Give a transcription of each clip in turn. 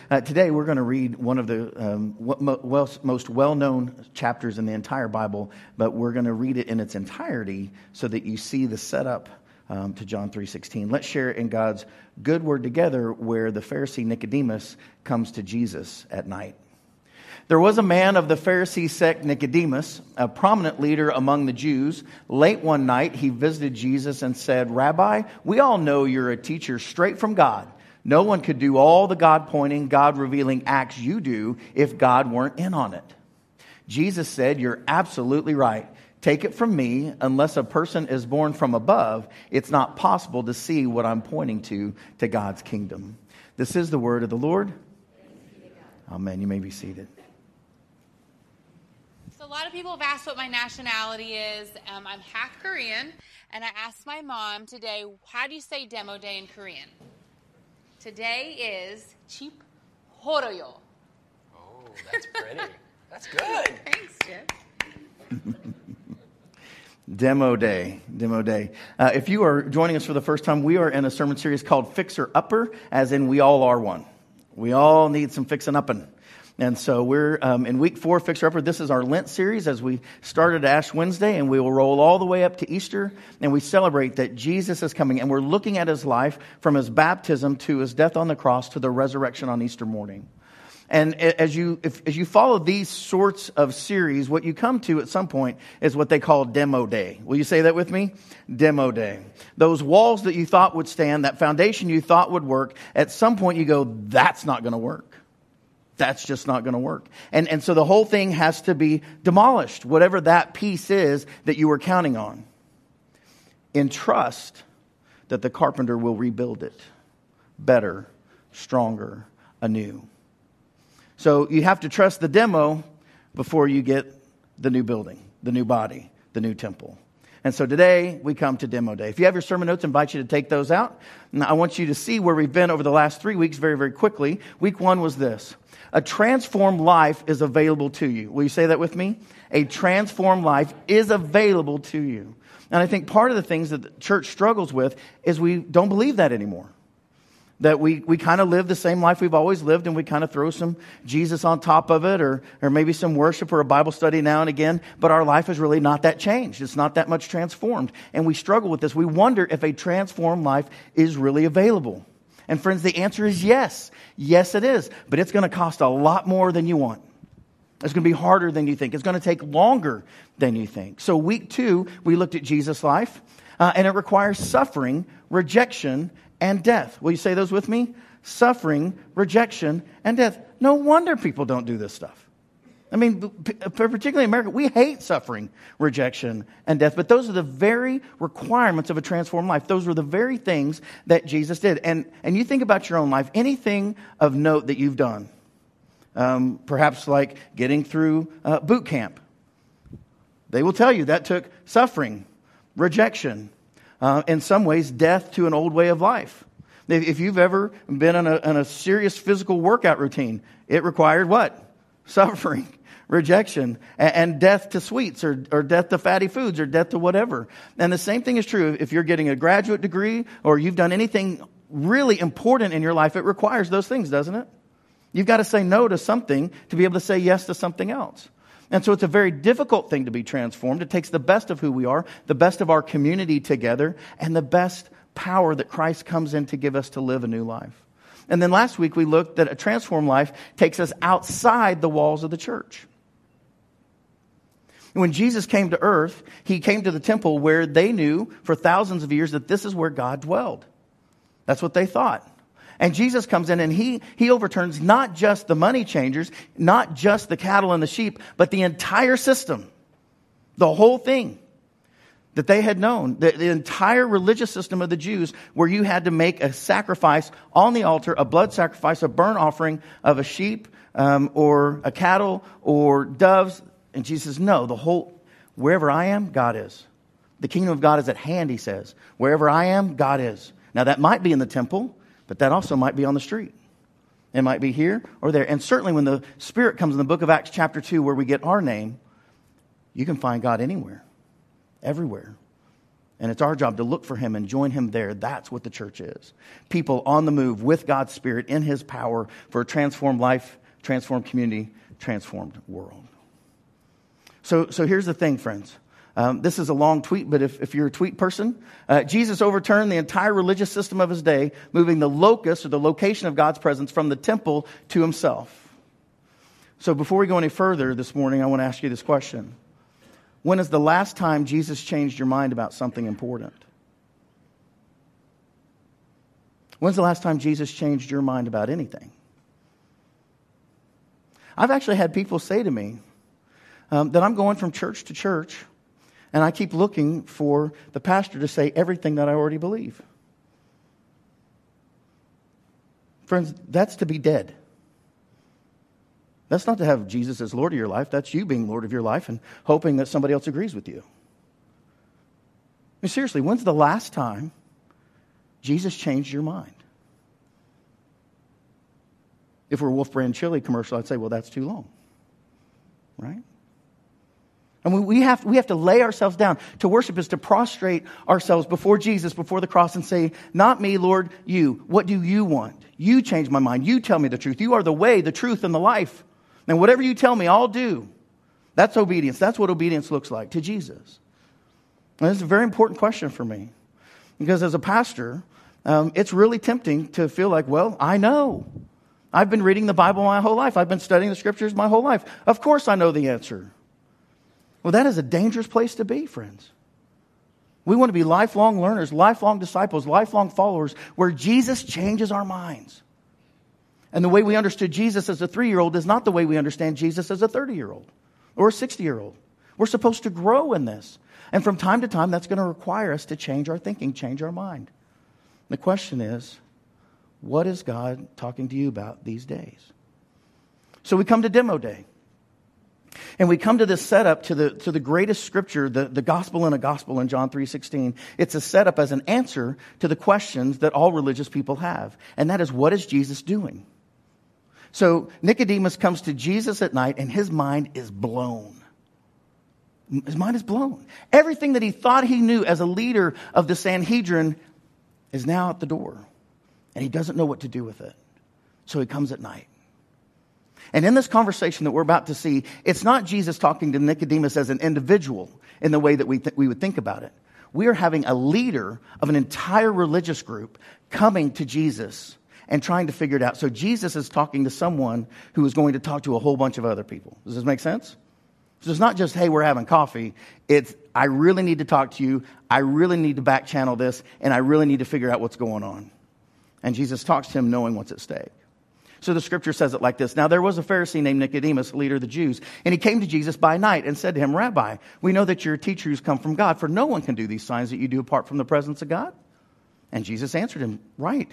Today we're going to read one of the most well-known chapters in the entire Bible, but we're going to read it in its entirety so that you see the setup to John 3:16. Let's share in God's good word together, where the Pharisee Nicodemus comes to Jesus at night. There was a man of the Pharisee sect, Nicodemus, a prominent leader among the Jews. Late one night, he visited Jesus and said, "Rabbi, we all know you're a teacher straight from God. No one could do all the God-pointing, God-revealing acts you do if God weren't in on it." Jesus said, "You're absolutely right. Take it from me, unless a person is born from above, it's not possible to see what I'm pointing to God's kingdom." This is the word of the Lord. Amen. You may be seated. So a lot of people have asked what my nationality is. I'm half Korean, and I asked my mom today, how do you say demo day in Korean? Today is Chip Horoyo. Oh, that's pretty. That's good. Thanks, Chip. Demo day. If you are joining us for the first time, we are in a sermon series called Fixer Upper, as in we all are one. We all need some fixing upping. And so we're in week 4, Fixer Upper. This is our Lent series as we started Ash Wednesday, and we will roll all the way up to Easter, and we celebrate that Jesus is coming, and we're looking at his life from his baptism to his death on the cross to the resurrection on Easter morning. And as you follow these sorts of series, what you come to at some point is what they call demo day. Will you say that with me? Demo day. Those walls that you thought would stand, that foundation you thought would work, at some point you go, that's not going to work. That's just not going to work. And so the whole thing has to be demolished, whatever that piece is that you were counting on, in trust that the carpenter will rebuild it better, stronger, anew. So you have to trust the demo before you get the new building, the new body, the new temple. And so today we come to demo day. If you have your sermon notes, I invite you to take those out. And I want you to see where we've been over the last 3 weeks very, very quickly. Week 1 was this: a transformed life is available to you. Will you say that with me? A transformed life is available to you. And I think part of the things that the church struggles with is we don't believe that anymore. That we kind of live the same life we've always lived, and we kind of throw some Jesus on top of it, or maybe some worship or a Bible study now and again, but our life is really not that changed. It's not that much transformed. And we struggle with this. We wonder if a transformed life is really available. And friends, the answer is yes. Yes, it is. But it's going to cost a lot more than you want. It's going to be harder than you think. It's going to take longer than you think. So week 2, we looked at Jesus' life, and it requires suffering, rejection, and death. Will you say those with me? Suffering, rejection, and death. No wonder people don't do this stuff. I mean, particularly in America, we hate suffering, rejection, and death. But those are the very requirements of a transformed life. Those were the very things that Jesus did. And you think about your own life, anything of note that you've done, perhaps like getting through boot camp. They will tell you that took suffering, rejection, in some ways, death to an old way of life. If you've ever been in a serious physical workout routine, it required what? Suffering, rejection, and death to sweets, or death to fatty foods, or death to whatever. And the same thing is true if you're getting a graduate degree, or you've done anything really important in your life. It requires those things, doesn't it? You've got to say no to something to be able to say yes to something else. And so it's a very difficult thing to be transformed. It takes the best of who we are, the best of our community together, and the best power that Christ comes in to give us to live a new life. And then last week we looked that a transformed life takes us outside the walls of the church. When Jesus came to earth, he came to the temple where they knew for thousands of years that this is where God dwelled. That's what they thought. And Jesus comes in and he overturns not just the money changers, not just the cattle and the sheep, but the entire system, the whole thing that they had known, the entire religious system of the Jews, where you had to make a sacrifice on the altar, a blood sacrifice, a burnt offering of a sheep or a cattle or doves. And Jesus says, no, wherever I am, God is. The kingdom of God is at hand, he says. Wherever I am, God is. Now that might be in the temple, but that also might be on the street. It might be here or there. And certainly when the Spirit comes in the book of Acts chapter 2, where we get our name, you can find God anywhere, everywhere. And it's our job to look for him and join him there. That's what the church is. People on the move with God's Spirit in his power for a transformed life, transformed community, transformed world. So here's the thing, friends. This is a long tweet, but if you're a tweet person, Jesus overturned the entire religious system of his day, moving the locus or the location of God's presence from the temple to himself. So before we go any further this morning, I want to ask you this question. When is the last time Jesus changed your mind about something important? When's the last time Jesus changed your mind about anything? I've actually had people say to me that I'm going from church to church, and I keep looking for the pastor to say everything that I already believe. Friends, that's to be dead. That's not to have Jesus as Lord of your life. That's you being Lord of your life and hoping that somebody else agrees with you. I mean, seriously, when's the last time Jesus changed your mind? If we're a Wolf Brand chili commercial, I'd say, well, that's too long. Right? And we have to lay ourselves down. To worship is to prostrate ourselves before Jesus, before the cross, and say, not me, Lord, you. What do you want? You change my mind. You tell me the truth. You are the way, the truth, and the life. And whatever you tell me, I'll do. That's obedience. That's what obedience looks like to Jesus. And this is a very important question for me. Because as a pastor, it's really tempting to feel like, well, I know. I've been reading the Bible my whole life. I've been studying the scriptures my whole life. Of course I know the answer. Well, that is a dangerous place to be, friends. We want to be lifelong learners, lifelong disciples, lifelong followers, where Jesus changes our minds. And the way we understood Jesus as a 3-year-old is not the way we understand Jesus as a 30-year-old or a 60-year-old. We're supposed to grow in this. And from time to time, that's going to require us to change our thinking, change our mind. The question is, what is God talking to you about these days? So we come to Demo Day. And we come to this setup to the greatest scripture, the gospel in a gospel in John 3:16. It's a setup as an answer to the questions that all religious people have. And that is, what is Jesus doing? So Nicodemus comes to Jesus at night and his mind is blown. His mind is blown. Everything that he thought he knew as a leader of the Sanhedrin is now at the door. And he doesn't know what to do with it. So he comes at night. And in this conversation that we're about to see, it's not Jesus talking to Nicodemus as an individual in the way that we would think about it. We are having a leader of an entire religious group coming to Jesus and trying to figure it out. So Jesus is talking to someone who is going to talk to a whole bunch of other people. Does this make sense? So it's not just, hey, we're having coffee. It's, I really need to talk to you. I really need to back channel this. And I really need to figure out what's going on. And Jesus talks to him knowing what's at stake. So the scripture says it like this. Now there was a Pharisee named Nicodemus, leader of the Jews, and he came to Jesus by night and said to him, Rabbi, we know that you're a teacher who's come from God, for no one can do these signs that you do apart from the presence of God. And Jesus answered him, Right.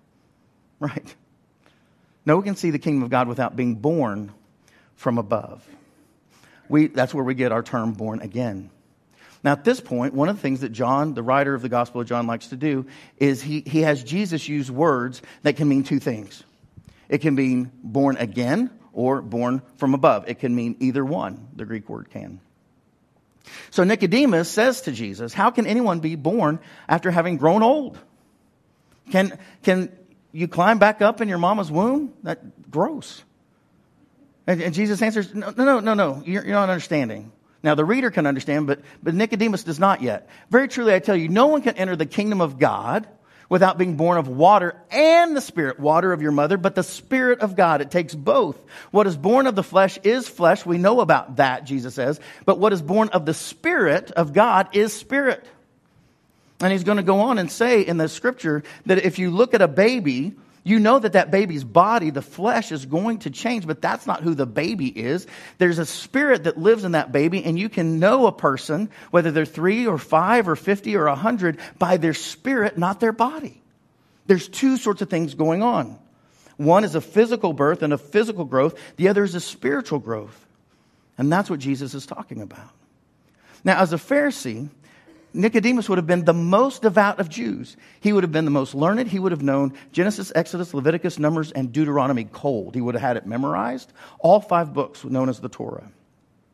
No one can see the kingdom of God without being born from above. That's where we get our term born again. Now at this point, one of the things that John, the writer of the Gospel of John, likes to do is he has Jesus use words that can mean two things. It can mean born again or born from above. It can mean either one, the Greek word can. So Nicodemus says to Jesus, how can anyone be born after having grown old? Can you climb back up in your mama's womb? That's gross. And Jesus answers, no, you're not understanding. Now the reader can understand, but Nicodemus does not yet. Very truly I tell you, no one can enter the kingdom of God without being born of water and the Spirit, water of your mother, but the Spirit of God. It takes both. What is born of the flesh is flesh. We know about that, Jesus says. But what is born of the Spirit of God is spirit. And he's going to go on and say in the scripture that if you look at a baby, you know that baby's body, the flesh, is going to change, but that's not who the baby is. There's a spirit that lives in that baby, and you can know a person, whether they're 3 or 5 or 50 or 100, by their spirit, not their body. There's two sorts of things going on. One is a physical birth and a physical growth. The other is a spiritual growth. And that's what Jesus is talking about. Now, as a Pharisee, Nicodemus would have been the most devout of Jews. He would have been the most learned. He would have known Genesis, Exodus, Leviticus, Numbers, and Deuteronomy cold. He would have had it memorized. All 5 books known as the Torah.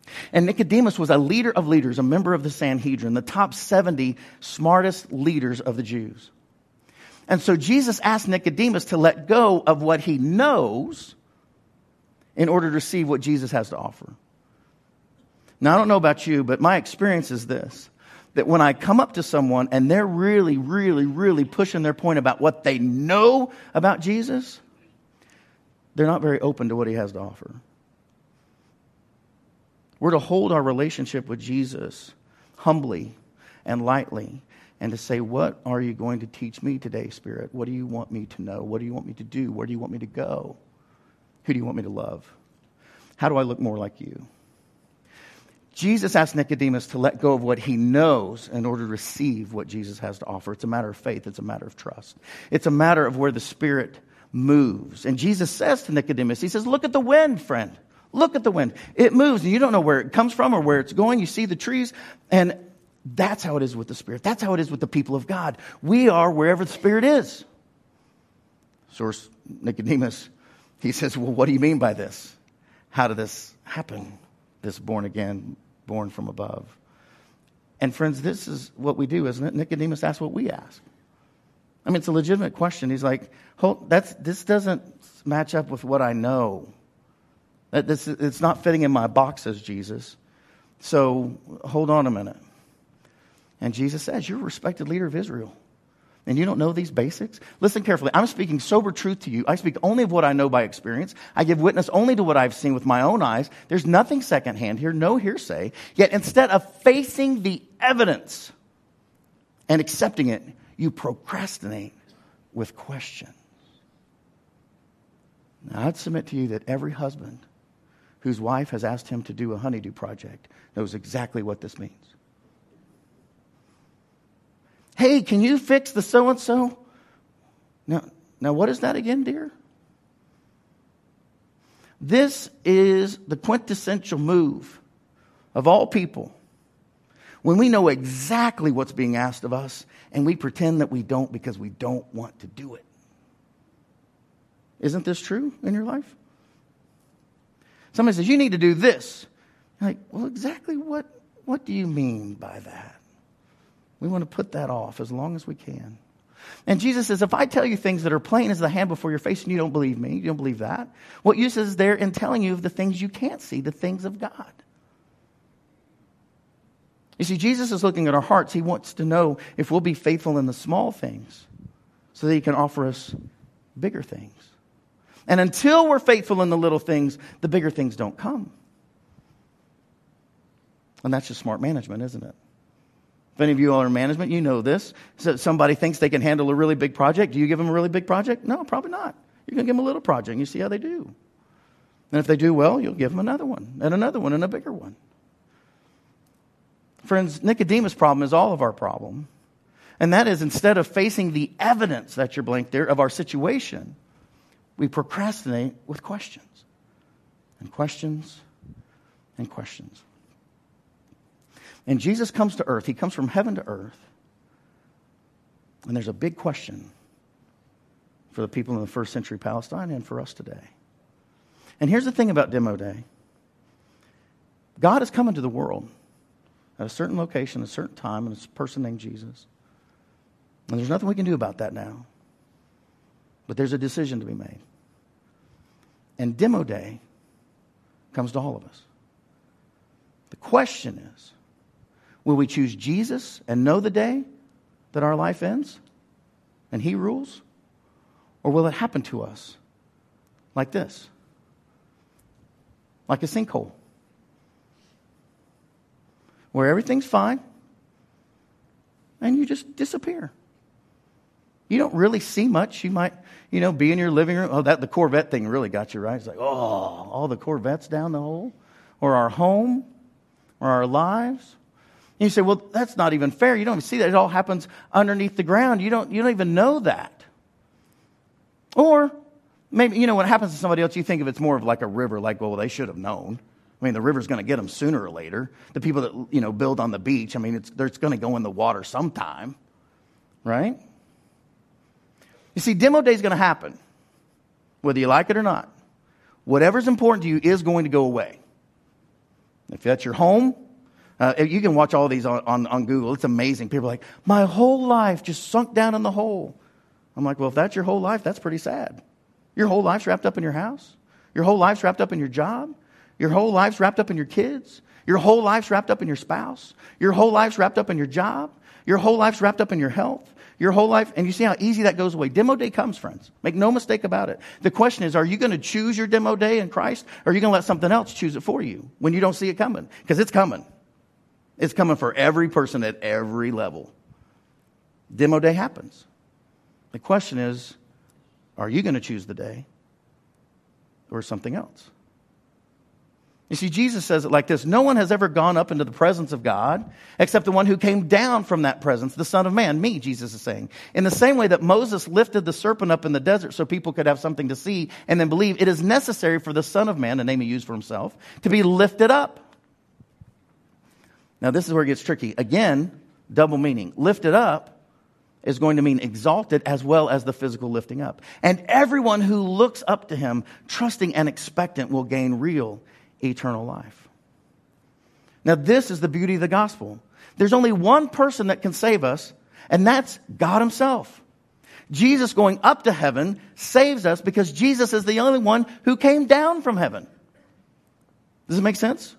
And Nicodemus was a leader of leaders, a member of the Sanhedrin, the top 70 smartest leaders of the Jews. And so Jesus asked Nicodemus to let go of what he knows in order to receive what Jesus has to offer. Now, I don't know about you, but my experience is this, that when I come up to someone and they're really, really, really pushing their point about what they know about Jesus, they're not very open to what he has to offer. We're to hold our relationship with Jesus humbly and lightly and to say, what are you going to teach me today, Spirit? What do you want me to know? What do you want me to do? Where do you want me to go? Who do you want me to love? How do I look more like you? Jesus asked Nicodemus to let go of what he knows in order to receive what Jesus has to offer. It's a matter of faith. It's a matter of trust. It's a matter of where the Spirit moves. And Jesus says to Nicodemus, he says, look at the wind, friend. Look at the wind. It moves, and you don't know where it comes from or where it's going. You see the trees, and that's how it is with the Spirit. That's how it is with the people of God. We are wherever the Spirit is. Source Nicodemus, he says, well, what do you mean by this? How did this happen? This born again, born from above. And friends, this is what we do, isn't it? Nicodemus asks what we ask. I mean, it's a legitimate question. He's like, this doesn't match up with what I know. It's not fitting in my boxes, Jesus. So hold on a minute. And Jesus says, you're a respected leader of Israel. And you don't know these basics? Listen carefully. I'm speaking sober truth to you. I speak only of what I know by experience. I give witness only to what I've seen with my own eyes. There's nothing secondhand here, no hearsay. Yet instead of facing the evidence and accepting it, you procrastinate with questions. Now, I'd submit to you that every husband whose wife has asked him to do a honeydew project knows exactly what this means. Hey, can you fix the so-and-so? Now, what is that again, dear? This is the quintessential move of all people when we know exactly what's being asked of us and we pretend that we don't because we don't want to do it. Isn't this true in your life? Somebody says, you need to do this. You're like, well, exactly what do you mean by that? We want to put that off as long as we can. And Jesus says, if I tell you things that are plain as the hand before your face and you don't believe me, you don't believe that, what use is there in telling you of the things you can't see, the things of God? You see, Jesus is looking at our hearts. He wants to know if we'll be faithful in the small things so that he can offer us bigger things. And until we're faithful in the little things, the bigger things don't come. And that's just smart management, isn't it? If any of you are in management, you know this. So somebody thinks they can handle a really big project. Do you give them a really big project? No, probably not. You're going to give them a little project and you see how they do. And if they do well, you'll give them another one and a bigger one. Friends, Nicodemus' problem is all of our problem. And that is, instead of facing the evidence, that's your blank there, of our situation, we procrastinate with questions and questions and questions. And Jesus comes to earth. He comes from heaven to earth. And there's a big question for the people in the first century Palestine and for us today. And here's the thing about Demo Day. God is coming to the world at a certain location, a certain time, and it's a person named Jesus. And there's nothing we can do about that now. But there's a decision to be made. And Demo Day comes to all of us. The question is, will we choose Jesus and know the day that our life ends and he rules? Or will it happen to us like this? Like a sinkhole. Where everything's fine and you just disappear. You don't really see much. You might, be in your living room. Oh, the Corvette thing really got you, right? It's like, all the Corvettes down the hole. Or our home. Or our lives. And you say, well, that's not even fair. You don't even see that. It all happens underneath the ground. You don't even know that. Or maybe, when it happens to somebody else, you think of it's more of like a river. Like, well, they should have known. I mean, the river's going to get them sooner or later. The people that, build on the beach, I mean, it's going to go in the water sometime. Right? You see, Demo Day is going to happen. Whether you like it or not. Whatever's important to you is going to go away. If that's your home, you can watch all these on Google. It's amazing. People are like, my whole life just sunk down in the hole. I'm like, well, if that's your whole life, that's pretty sad. Your whole life's wrapped up in your house. Your whole life's wrapped up in your job. Your whole life's wrapped up in your kids. Your whole life's wrapped up in your spouse. Your whole life's wrapped up in your job. Your whole life's wrapped up in your health. Your whole life, and you see how easy that goes away. Demo day comes, friends. Make no mistake about it. The question is, are you going to choose your demo day in Christ, or are you going to let something else choose it for you when you don't see it coming? Because it's coming. It's coming for every person at every level. Demo day happens. The question is, are you going to choose the day or something else? You see, Jesus says it like this: no one has ever gone up into the presence of God except the one who came down from that presence, the Son of Man, me, Jesus is saying. In the same way that Moses lifted the serpent up in the desert so people could have something to see and then believe, it is necessary for the Son of Man, a name he used for himself, to be lifted up. Now, this is where it gets tricky. Again, double meaning. Lifted up is going to mean exalted as well as the physical lifting up. And everyone who looks up to him, trusting and expectant, will gain real eternal life. Now, this is the beauty of the gospel. There's only one person that can save us, and that's God himself. Jesus going up to heaven saves us because Jesus is the only one who came down from heaven. Does it make sense?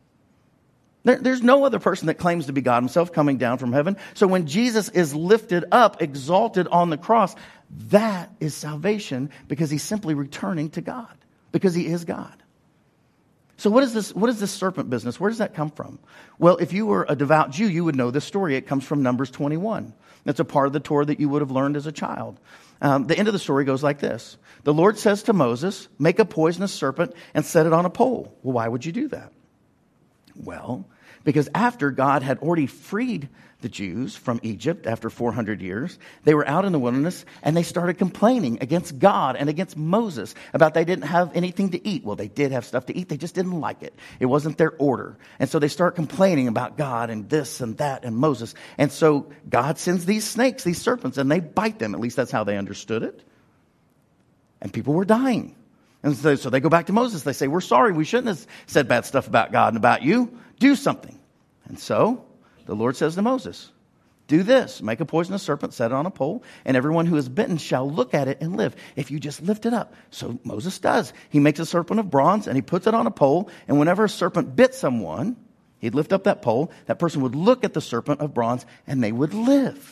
There's no other person that claims to be God himself coming down from heaven. So when Jesus is lifted up, exalted on the cross, that is salvation because he's simply returning to God because he is God. So what is this serpent business? Where does that come from? Well, if you were a devout Jew, you would know this story. It comes from Numbers 21. That's a part of the Torah that you would have learned as a child. The end of the story goes like this. The Lord says to Moses, make a poisonous serpent and set it on a pole. Well, why would you do that? Well, because after God had already freed the Jews from Egypt after 400 years, they were out in the wilderness and they started complaining against God and against Moses about they didn't have anything to eat. Well, they did have stuff to eat. They just didn't like it. It wasn't their order. And so they start complaining about God and this and that and Moses. And so God sends these snakes, these serpents, and they bite them. At least that's how they understood it. And people were dying. And so they go back to Moses. They say, we're sorry. We shouldn't have said bad stuff about God and about you. Do something. And so the Lord says to Moses, do this. Make a poisonous serpent, set it on a pole, and everyone who is bitten shall look at it and live if you just lift it up. So Moses does. He makes a serpent of bronze and he puts it on a pole. And whenever a serpent bit someone, he'd lift up that pole. That person would look at the serpent of bronze and they would live.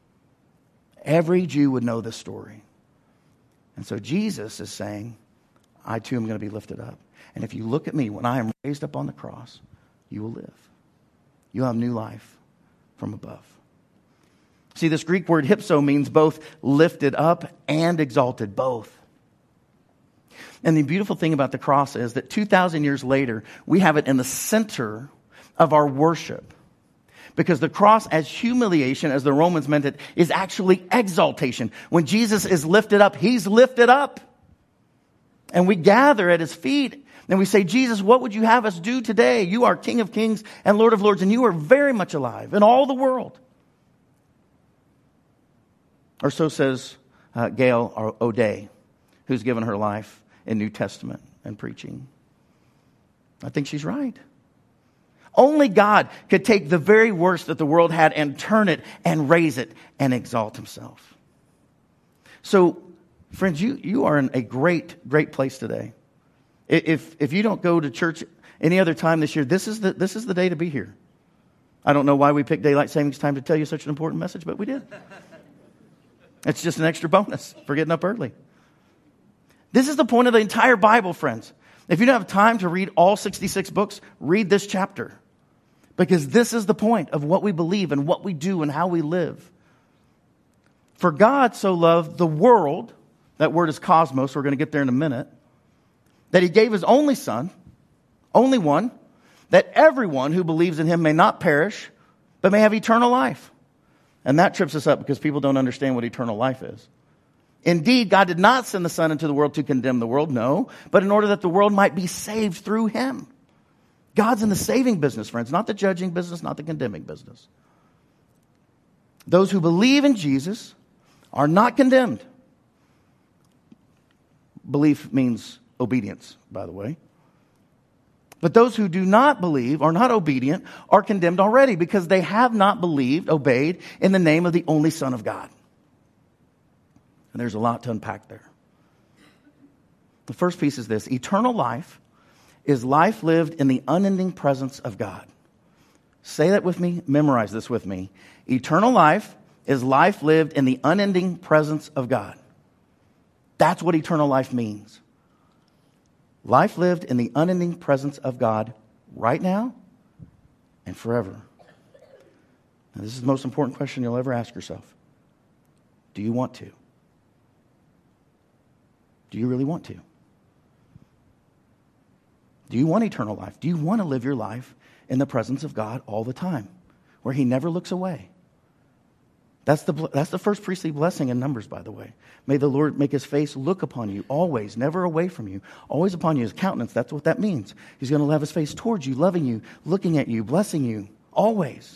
Every Jew would know this story. And so Jesus is saying, I too am going to be lifted up. And if you look at me when I am raised up on the cross, you will live. You'll have new life from above. See, this Greek word hypso means both lifted up and exalted, both. And the beautiful thing about the cross is that 2,000 years later, we have it in the center of our worship. Because the cross, as humiliation, as the Romans meant it, is actually exaltation. When Jesus is lifted up, he's lifted up. And we gather at his feet and we say, Jesus, what would you have us do today? You are King of Kings and Lord of Lords, and you are very much alive in all the world. Or so says Gail O'Day, who's given her life in New Testament and preaching. I think she's right. Only God could take the very worst that the world had and turn it and raise it and exalt himself. So, friends, you are in a great, great place today. If you don't go to church any other time this year, this is the day to be here. I don't know why we picked daylight savings time to tell you such an important message, but we did. It's just an extra bonus for getting up early. This is the point of the entire Bible, friends. If you don't have time to read all 66 books, read this chapter. Because this is the point of what we believe and what we do and how we live. For God so loved the world, that word is cosmos, we're going to get there in a minute, that he gave his only son, only one, that everyone who believes in him may not perish, but may have eternal life. And that trips us up because people don't understand what eternal life is. Indeed, God did not send the Son into the world to condemn the world, no, but in order that the world might be saved through him. God's in the saving business, friends, not the judging business, not the condemning business. Those who believe in Jesus are not condemned. Belief means obedience, by the way. But those who do not believe, are not obedient, are condemned already because they have not believed, obeyed in the name of the only Son of God. And there's a lot to unpack there. The first piece is this: eternal life is life lived in the unending presence of God. Say that with me, memorize this with me. Eternal life is life lived in the unending presence of God. That's what eternal life means. Life lived in the unending presence of God right now and forever. Now, this is the most important question you'll ever ask yourself. Do you want to? Do you really want to? Do you want eternal life? Do you want to live your life in the presence of God all the time, where He never looks away? That's the first priestly blessing in Numbers, by the way. May the Lord make His face look upon you always, never away from you, always upon you. His countenance, that's what that means. He's going to have His face towards you, loving you, looking at you, blessing you, always.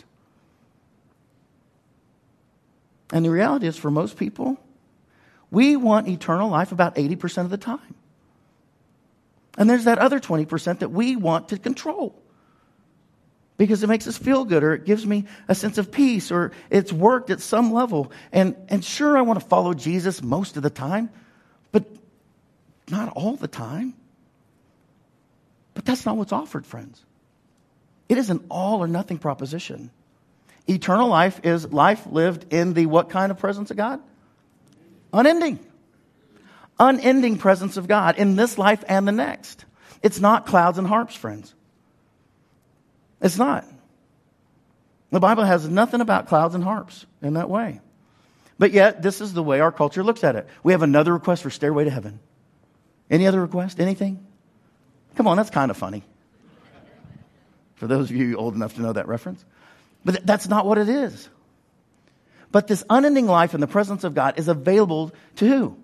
And the reality is, for most people, we want eternal life about 80% of the time. And there's that other 20% that we want to control, because it makes us feel good, or it gives me a sense of peace, or it's worked at some level. And sure, I want to follow Jesus most of the time, but not all the time. But that's not what's offered, friends. It is an all or nothing proposition. Eternal life is life lived in the what kind of presence of God? Unending. Unending presence of God in this life and the next. It's not clouds and harps, friends. It's not. The Bible has nothing about clouds and harps in that way. But yet, this is the way our culture looks at it. We have another request for Stairway to Heaven. Any other request? Anything? Come on, that's kind of funny. For those of you old enough to know that reference. But that's not what it is. But this unending life in the presence of God is available to who?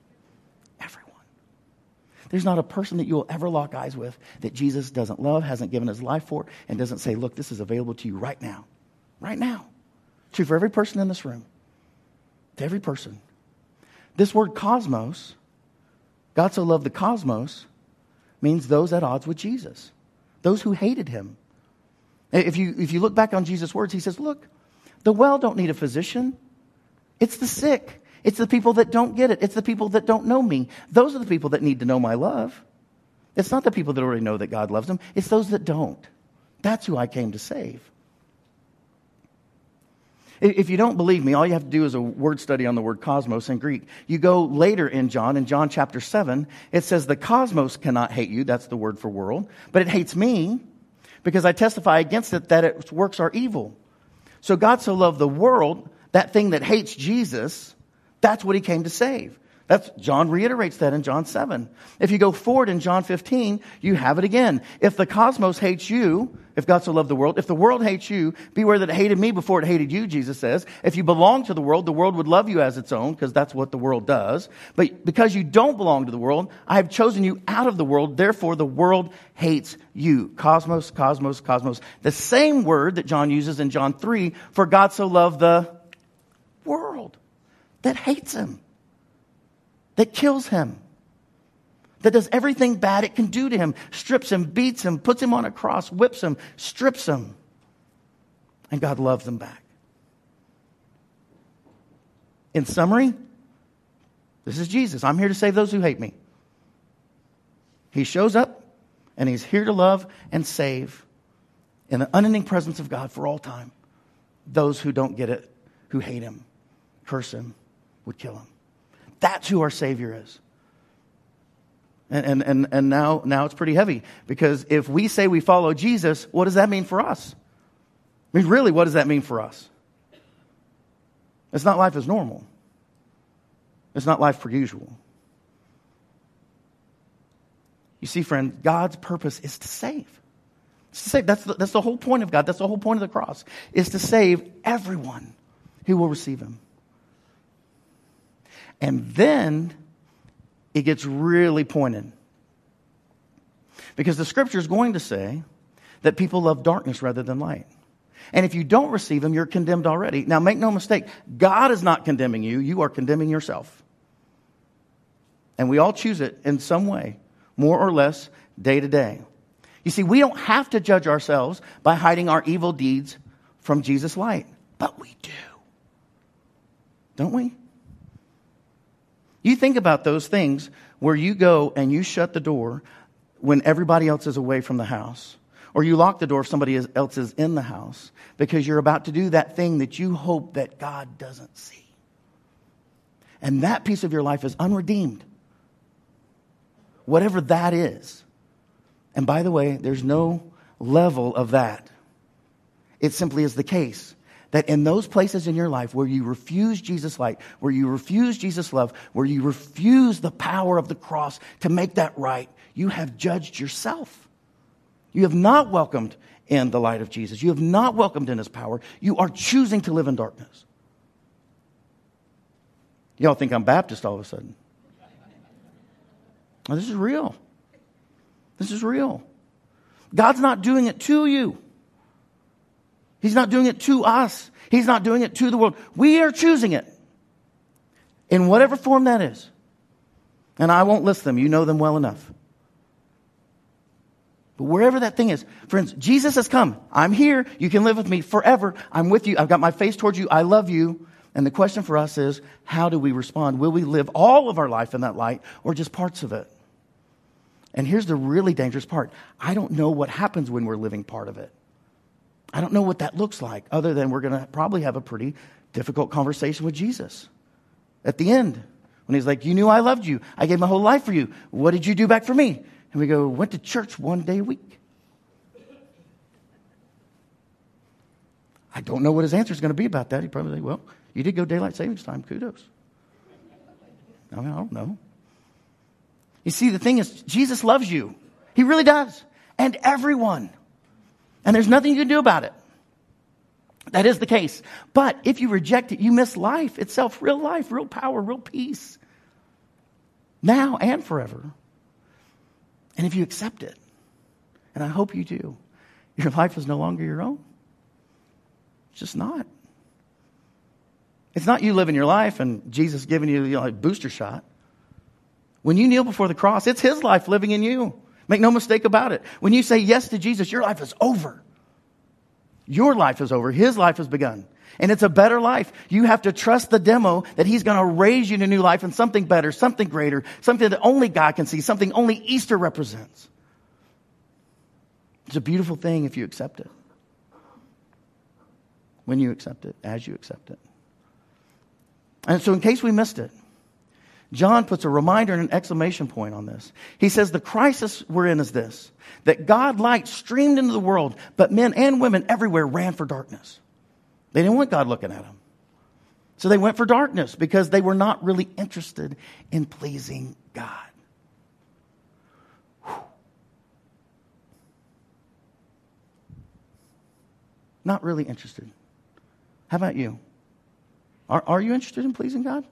There's not a person that you will ever lock eyes with that Jesus doesn't love, hasn't given His life for, and doesn't say, look, this is available to you right now. Right now. True for every person in this room. To every person. This word cosmos, God so loved the cosmos, means those at odds with Jesus. Those who hated Him. If you look back on Jesus' words, He says, look, the well don't need a physician. It's the sick. It's the people that don't get it. It's the people that don't know me. Those are the people that need to know my love. It's not the people that already know that God loves them. It's those that don't. That's who I came to save. If you don't believe me, all you have to do is a word study on the word cosmos in Greek. You go later in John chapter 7, it says the cosmos cannot hate you. That's the word for world. But it hates me because I testify against it that its works are evil. So God so loved the world, that thing that hates Jesus. That's what He came to save. John reiterates that in John 7. If you go forward in John 15, you have it again. If the cosmos hates you, if God so loved the world, if the world hates you, beware that it hated me before it hated you, Jesus says. If you belong to the world would love you as its own, because that's what the world does. But because you don't belong to the world, I have chosen you out of the world, therefore the world hates you. Cosmos, cosmos, cosmos. The same word that John uses in John 3, for God so loved the world. That hates Him, that kills Him, that does everything bad it can do to Him, strips Him, beats Him, puts Him on a cross, whips Him, strips Him, and God loves Him back. In summary, this is Jesus. I'm here to save those who hate me. He shows up, and He's here to love and save in the unending presence of God for all time. Those who don't get it, who hate Him, curse Him, would kill Him. That's who our Savior is. And now it's pretty heavy, because if we say we follow Jesus, what does that mean for us? I mean, really, what does that mean for us? It's not life as normal. It's not life per usual. You see, friend, God's purpose is to save. It's to save. That's the whole point of God. That's the whole point of the cross, is to save everyone who will receive Him. And then it gets really pointed. Because the Scripture is going to say that people love darkness rather than light. And if you don't receive Him, you're condemned already. Now, make no mistake, God is not condemning you. You are condemning yourself. And we all choose it in some way, more or less, day to day. You see, we don't have to judge ourselves by hiding our evil deeds from Jesus' light. But we do. Don't we? You think about those things where you go and you shut the door when everybody else is away from the house. Or you lock the door if somebody else is in the house because you're about to do that thing that you hope that God doesn't see. And that piece of your life is unredeemed. Whatever that is. And by the way, there's no level of that. It simply is the case that in those places in your life where you refuse Jesus' light, where you refuse Jesus' love, where you refuse the power of the cross to make that right, you have judged yourself. You have not welcomed in the light of Jesus. You have not welcomed in his power. You are choosing to live in darkness. Y'all think I'm Baptist all of a sudden. Now, this is real. This is real. God's not doing it to you. He's not doing it to us. He's not doing it to the world. We are choosing it in whatever form that is. And I won't list them. You know them well enough. But wherever that thing is, friends, Jesus has come. I'm here. You can live with me forever. I'm with you. I've got my face towards you. I love you. And the question for us is, how do we respond? Will we live all of our life in that light or just parts of it? And here's the really dangerous part. I don't know what happens when we're living part of it. I don't know what that looks like other than we're going to probably have a pretty difficult conversation with Jesus at the end. When he's like, you knew I loved you. I gave my whole life for you. What did you do back for me? And we go, went to church one day a week. I don't know what his answer is going to be about that. He'd probably say, well, you did go daylight savings time. Kudos. I don't know. You see, the thing is, Jesus loves you. He really does. And everyone. And there's nothing you can do about it. That is the case. But if you reject it, you miss life itself, real life, real power, real peace. Now and forever. And if you accept it, and I hope you do, your life is no longer your own. It's just not. It's not you living your life and Jesus giving you, a booster shot. When you kneel before the cross, it's his life living in you. Make no mistake about it. When you say yes to Jesus, your life is over. Your life is over. His life has begun. And it's a better life. You have to trust the demo that he's going to raise you to new life and something better, something greater, something that only God can see, something only Easter represents. It's a beautiful thing if you accept it. When you accept it, as you accept it. And so in case we missed it, John puts a reminder and an exclamation point on this. He says the crisis we're in is this, that God light streamed into the world, but men and women everywhere ran for darkness. They didn't want God looking at them. So they went for darkness because they were not really interested in pleasing God. Whew. Not really interested. How about you? Are you interested in pleasing God?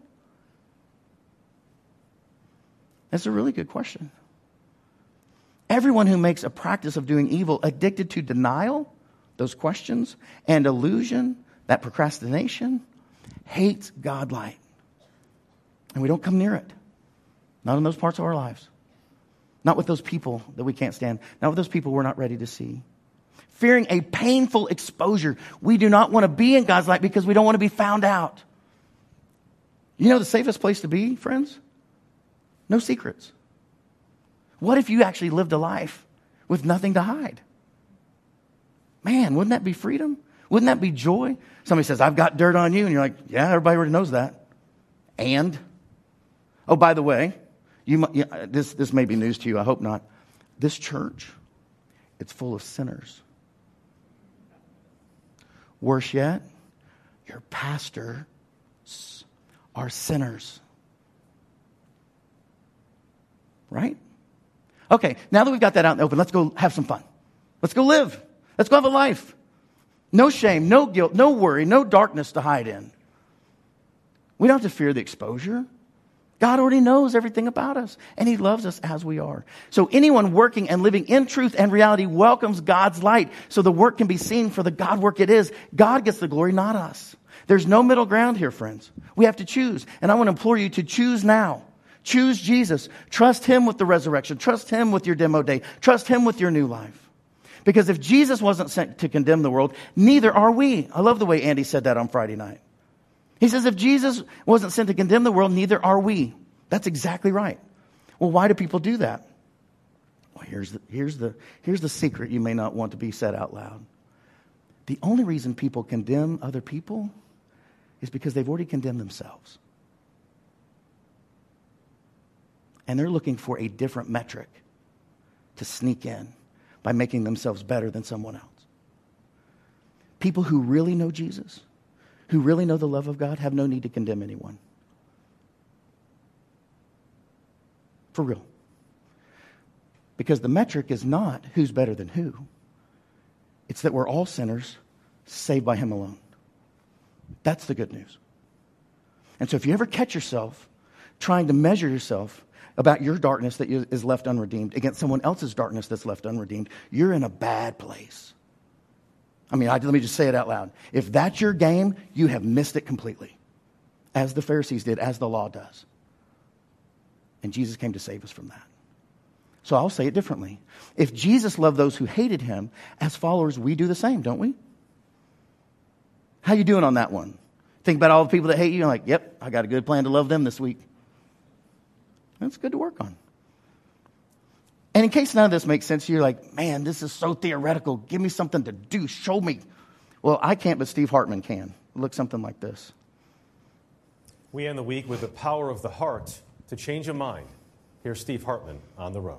That's a really good question. Everyone who makes a practice of doing evil, addicted to denial, those questions, and illusion, that procrastination, hates God light. And we don't come near it. Not in those parts of our lives. Not with those people that we can't stand. Not with those people we're not ready to see. Fearing a painful exposure. We do not want to be in God's light because we don't want to be found out. You know the safest place to be, friends? No secrets. What if you actually lived a life with nothing to hide? Man, wouldn't that be freedom? Wouldn't that be joy? Somebody says, I've got dirt on you. And you're like, yeah, everybody already knows that. And, oh, by the way, this may be news to you. I hope not. This church, it's full of sinners. Worse yet, your pastors are sinners. Right? Okay, now that we've got that out in the open, let's go have some fun. Let's go live. Let's go have a life. No shame, no guilt, no worry, no darkness to hide in. We don't have to fear the exposure. God already knows everything about us, and he loves us as we are. So anyone working and living in truth and reality welcomes God's light so the work can be seen for the God work it is. God gets the glory, not us. There's no middle ground here, friends. We have to choose, and I want to implore you to choose now. Choose Jesus. Trust him with the resurrection. Trust him with your demo day. Trust him with your new life. Because if Jesus wasn't sent to condemn the world, neither are we. I love the way Andy said that on Friday night. He says, if Jesus wasn't sent to condemn the world, neither are we. That's exactly right. Well, why do people do that? Well, here's the secret you may not want to be said out loud. The only reason people condemn other people is because they've already condemned themselves. And they're looking for a different metric to sneak in by making themselves better than someone else. People who really know Jesus, who really know the love of God, have no need to condemn anyone. For real. Because the metric is not who's better than who. It's that we're all sinners saved by him alone. That's the good news. And so if you ever catch yourself trying to measure yourself about your darkness that is left unredeemed against someone else's darkness that's left unredeemed, you're in a bad place. I mean, let me just say it out loud. If that's your game, you have missed it completely. As the Pharisees did, as the law does. And Jesus came to save us from that. So I'll say it differently. If Jesus loved those who hated him, as followers, we do the same, don't we? How you doing on that one? Think about all the people that hate you, and like, yep, I got a good plan to love them this week. That's good to work on. And in case none of this makes sense, you're like, man, this is so theoretical. Give me something to do. Show me. Well, I can't, but Steve Hartman can. It looks something like this. We end the week with the power of the heart to change a mind. Here's Steve Hartman on the road.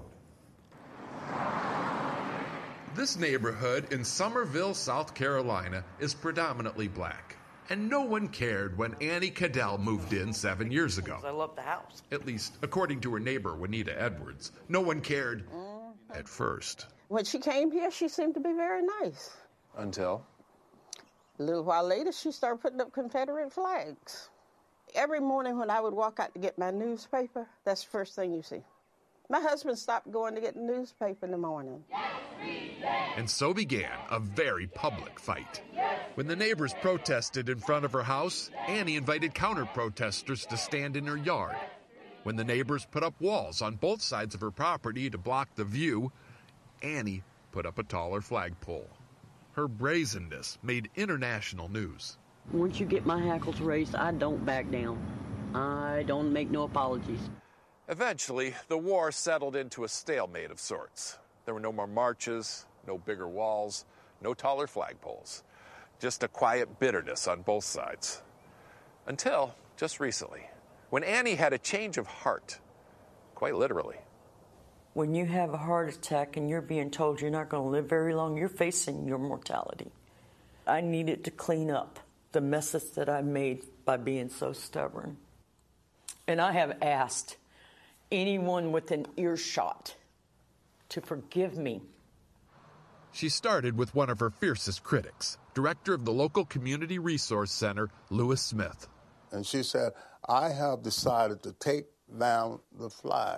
This neighborhood in Summerville, South Carolina is predominantly black. And no one cared when Annie Cadell moved in 7 years ago. I love the house. At least, according to her neighbor, Juanita Edwards. No one cared at first. When she came here, she seemed to be very nice. Until? A little while later, she started putting up Confederate flags. Every morning when I would walk out to get my newspaper, that's the first thing you see. My husband stopped going to get the newspaper in the morning. And so began a very public fight. When the neighbors protested in front of her house, Annie invited counter-protesters to stand in her yard. When the neighbors put up walls on both sides of her property to block the view, Annie put up a taller flagpole. Her brazenness made international news. Once you get my hackles raised, I don't back down. I don't make no apologies. Eventually, the war settled into a stalemate of sorts. There were no more marches, no bigger walls, no taller flagpoles. Just a quiet bitterness on both sides. Until just recently, when Annie had a change of heart, quite literally. When you have a heart attack and you're being told you're not going to live very long, you're facing your mortality. I needed to clean up the messes that I made by being so stubborn. And I have asked anyone with an earshot to forgive me. She started with one of her fiercest critics, director of the local community resource center, Lewis Smith. And she said, I have decided to take down the flag.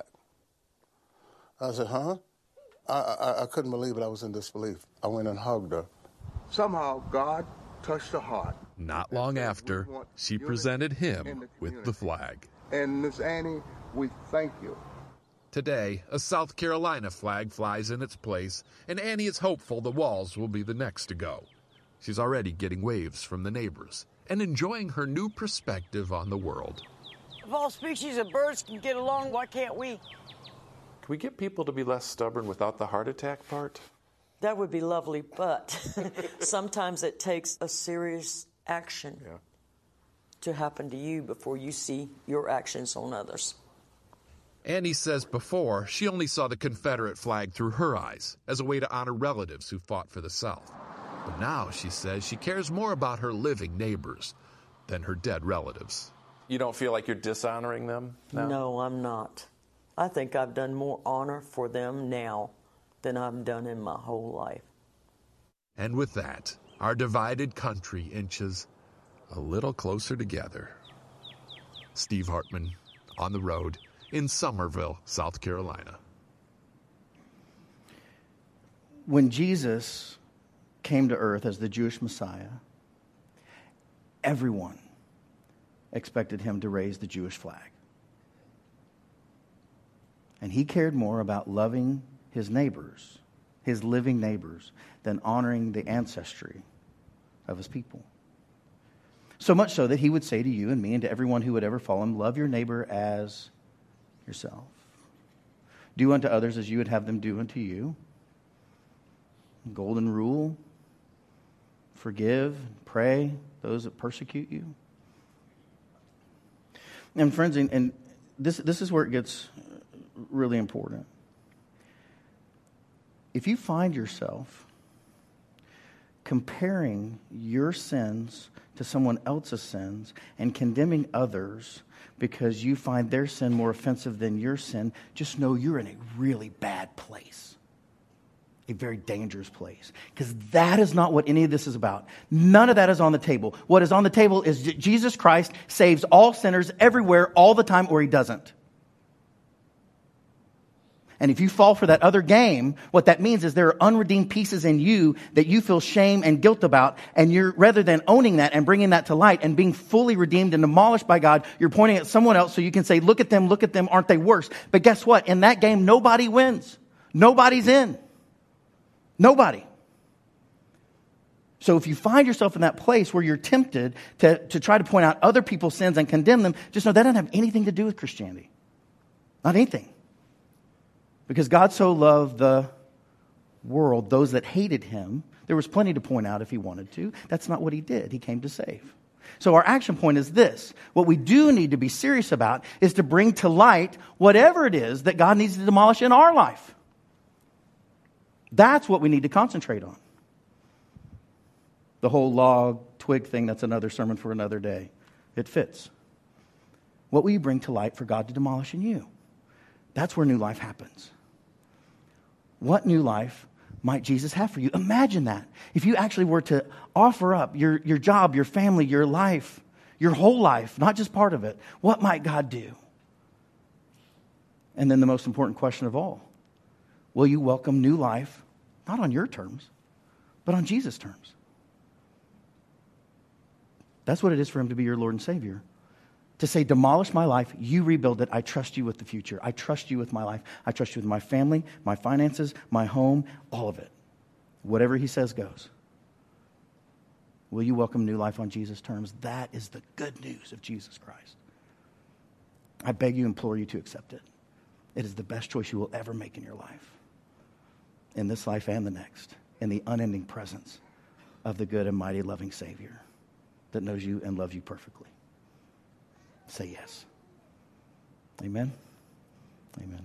I said, huh? I couldn't believe it. I was in disbelief. I went and hugged her. Somehow God touched her heart. Not long after, she presented him with the flag. And Miss Annie, we thank you. Today, a South Carolina flag flies in its place, and Annie is hopeful the walls will be the next to go. She's already getting waves from the neighbors and enjoying her new perspective on the world. If all species of birds can get along, why can't we? Can we get people to be less stubborn without the heart attack part? That would be lovely, but sometimes it takes a serious action to happen to you before you see your actions on others. Annie says before, she only saw the Confederate flag through her eyes as a way to honor relatives who fought for the South. But now, she says, she cares more about her living neighbors than her dead relatives. You don't feel like you're dishonoring them now? No, I'm not. I think I've done more honor for them now than I've done in my whole life. And with that, our divided country inches a little closer together. Steve Hartman, on the road in Summerville, South Carolina. When Jesus came to earth as the Jewish Messiah, everyone expected him to raise the Jewish flag. And he cared more about loving his neighbors, his living neighbors, than honoring the ancestry of his people. So much so that he would say to you and me and to everyone who would ever follow him, love your neighbor as yourself. Do unto others as you would have them do unto you. Golden rule. Forgive, pray those that persecute you. And friends, and this is where it gets really important. If you find yourself comparing your sins to someone else's sins and condemning others because you find their sin more offensive than your sin, just know you're in a really bad place. A very dangerous place. Because that is not what any of this is about. None of that is on the table. What is on the table is that Jesus Christ saves all sinners everywhere, all the time, or he doesn't. And if you fall for that other game, what that means is there are unredeemed pieces in you that you feel shame and guilt about. And you're, rather than owning that and bringing that to light and being fully redeemed and demolished by God, you're pointing at someone else so you can say, look at them, aren't they worse? But guess what? In that game, nobody wins. Nobody's in. Nobody. So if you find yourself in that place where you're tempted to try to point out other people's sins and condemn them, just know that doesn't have anything to do with Christianity. Not anything. Because God so loved the world, those that hated him, there was plenty to point out if he wanted to. That's not what he did. He came to save. So our action point is this. What we do need to be serious about is to bring to light whatever it is that God needs to demolish in our life. That's what we need to concentrate on. The whole log, twig thing, that's another sermon for another day. It fits. What will you bring to light for God to demolish in you? That's where new life happens. What new life might Jesus have for you? Imagine that. If you actually were to offer up your job, your family, your life, your whole life, not just part of it, what might God do? And then the most important question of all, will you welcome new life, not on your terms, but on Jesus' terms? That's what it is for him to be your Lord and Savior. To say, demolish my life, you rebuild it, I trust you with the future. I trust you with my life. I trust you with my family, my finances, my home, all of it. Whatever he says goes. Will you welcome new life on Jesus' terms? That is the good news of Jesus Christ. I beg you, implore you to accept it. It is the best choice you will ever make in your life. In this life and the next. In the unending presence of the good and mighty loving Savior that knows you and loves you perfectly. Say yes. Amen. Amen.